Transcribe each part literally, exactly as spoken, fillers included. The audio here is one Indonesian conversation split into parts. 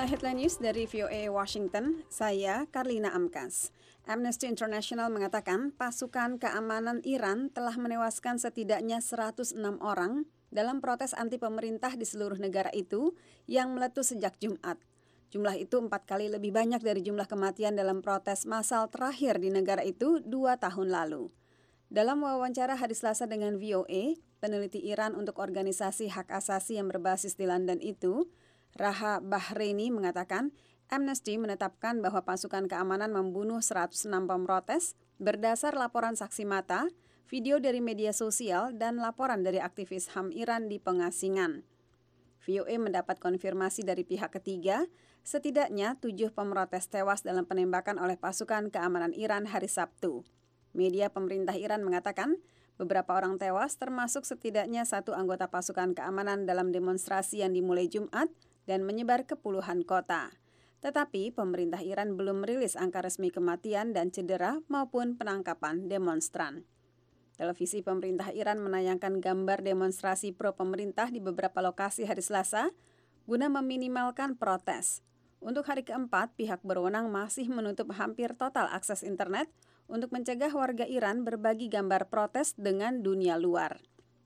Inilah headline news dari V O A Washington, saya Karlina Amkas. Amnesty International mengatakan pasukan keamanan Iran telah menewaskan setidaknya seratus enam orang dalam protes anti pemerintah di seluruh negara itu yang meletus sejak Jumat. Jumlah itu empat kali lebih banyak dari jumlah kematian dalam protes massal terakhir di negara itu dua tahun lalu. Dalam wawancara hari Selasa dengan V O A, peneliti Iran untuk organisasi hak asasi yang berbasis di London itu, Raha Bahreini mengatakan Amnesty menetapkan bahwa pasukan keamanan membunuh seratus enam pemrotes berdasar laporan saksi mata, video dari media sosial, dan laporan dari aktivis H A M Iran di pengasingan. V O A mendapat konfirmasi dari pihak ketiga, setidaknya tujuh pemrotes tewas dalam penembakan oleh pasukan keamanan Iran hari Sabtu. Media pemerintah Iran mengatakan beberapa orang tewas termasuk setidaknya satu anggota pasukan keamanan dalam demonstrasi yang dimulai Jumat dan menyebar ke puluhan kota. Tetapi pemerintah Iran belum merilis angka resmi kematian dan cedera maupun penangkapan demonstran. Televisi pemerintah Iran menayangkan gambar demonstrasi pro-pemerintah di beberapa lokasi hari Selasa guna meminimalkan protes. Untuk hari keempat, pihak berwenang masih menutup hampir total akses internet untuk mencegah warga Iran berbagi gambar protes dengan dunia luar.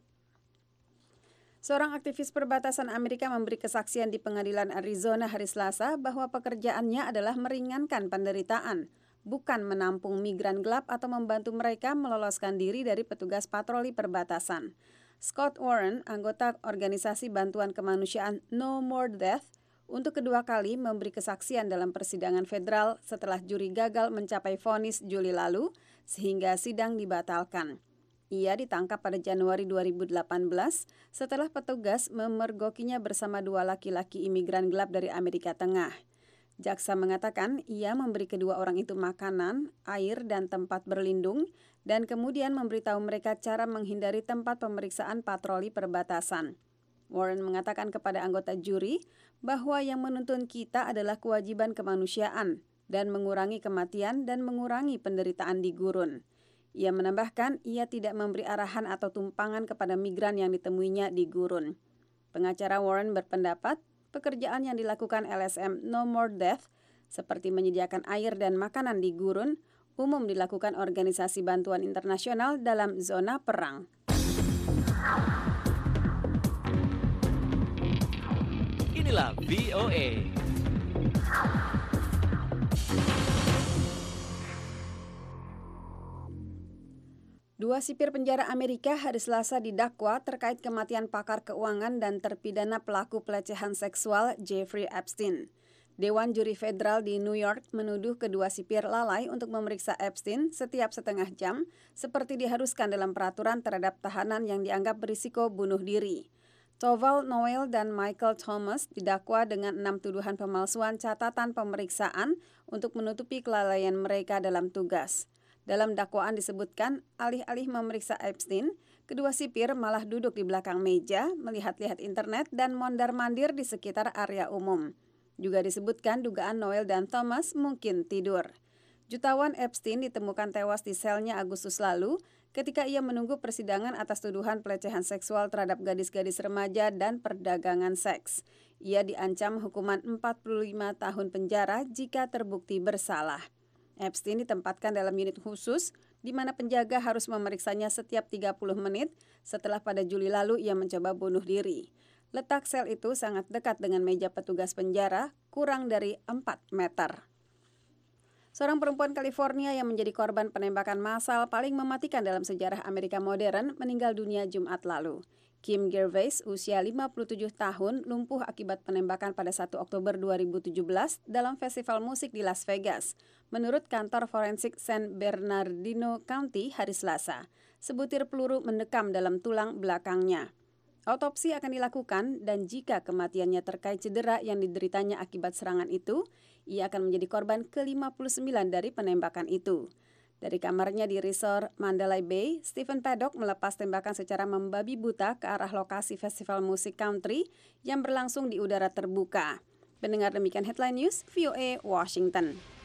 Seorang aktivis perbatasan Amerika memberi kesaksian di pengadilan Arizona hari Selasa bahwa pekerjaannya adalah meringankan penderitaan, bukan menampung migran gelap atau membantu mereka meloloskan diri dari petugas patroli perbatasan. Scott Warren, anggota organisasi bantuan kemanusiaan No More Death, untuk kedua kali memberi kesaksian dalam persidangan federal setelah juri gagal mencapai vonis Juli lalu, sehingga sidang dibatalkan. Ia ditangkap pada Januari dua ribu delapan belas setelah petugas memergokinya bersama dua laki-laki imigran gelap dari Amerika Tengah. Jaksa mengatakan ia memberi kedua orang itu makanan, air, dan tempat berlindung, dan kemudian memberitahu mereka cara menghindari tempat pemeriksaan patroli perbatasan. Warren mengatakan kepada anggota juri bahwa yang menuntun kita adalah kewajiban kemanusiaan dan mengurangi kematian dan mengurangi penderitaan di gurun. Ia menambahkan ia tidak memberi arahan atau tumpangan kepada migran yang ditemuinya di gurun. Pengacara Warren berpendapat pekerjaan yang dilakukan L S M No More Death seperti menyediakan air dan makanan di gurun umum dilakukan organisasi bantuan internasional dalam zona perang. Inilah V O A. Dua sipir penjara Amerika hari Selasa didakwa terkait kematian pakar keuangan dan terpidana pelaku pelecehan seksual Jeffrey Epstein. Dewan Juri Federal di New York menuduh kedua sipir lalai untuk memeriksa Epstein setiap setengah jam, seperti diharuskan dalam peraturan terhadap tahanan yang dianggap berisiko bunuh diri. Toval Noel dan Michael Thomas didakwa dengan enam tuduhan pemalsuan catatan pemeriksaan untuk menutupi kelalaian mereka dalam tugas. Dalam dakwaan disebutkan, alih-alih memeriksa Epstein, kedua sipir malah duduk di belakang meja, melihat-lihat internet, dan mondar-mandir di sekitar area umum. Juga disebutkan dugaan Noel dan Thomas mungkin tidur. Jutawan Epstein ditemukan tewas di selnya Agustus lalu ketika ia menunggu persidangan atas tuduhan pelecehan seksual terhadap gadis-gadis remaja dan perdagangan seks. Ia diancam hukuman empat puluh lima tahun penjara jika terbukti bersalah. Epstein ditempatkan dalam unit khusus di mana penjaga harus memeriksanya setiap tiga puluh menit setelah pada Juli lalu ia mencoba bunuh diri. Letak sel itu sangat dekat dengan meja petugas penjara, kurang dari empat meter. Seorang perempuan California yang menjadi korban penembakan massal paling mematikan dalam sejarah Amerika modern meninggal dunia Jumat lalu. Kim Gervais, usia lima puluh tujuh tahun, lumpuh akibat penembakan pada satu Oktober dua ribu tujuh belas dalam festival musik di Las Vegas. Menurut kantor forensik San Bernardino County hari Selasa, sebutir peluru mendekam dalam tulang belakangnya. Autopsi akan dilakukan dan jika kematiannya terkait cedera yang dideritanya akibat serangan itu, ia akan menjadi korban ke lima puluh sembilan dari penembakan itu. Dari kamarnya di resort Mandalay Bay, Stephen Paddock melepas tembakan secara membabi buta ke arah lokasi festival musik country yang berlangsung di udara terbuka. Pendengar, demikian headline news V O A Washington.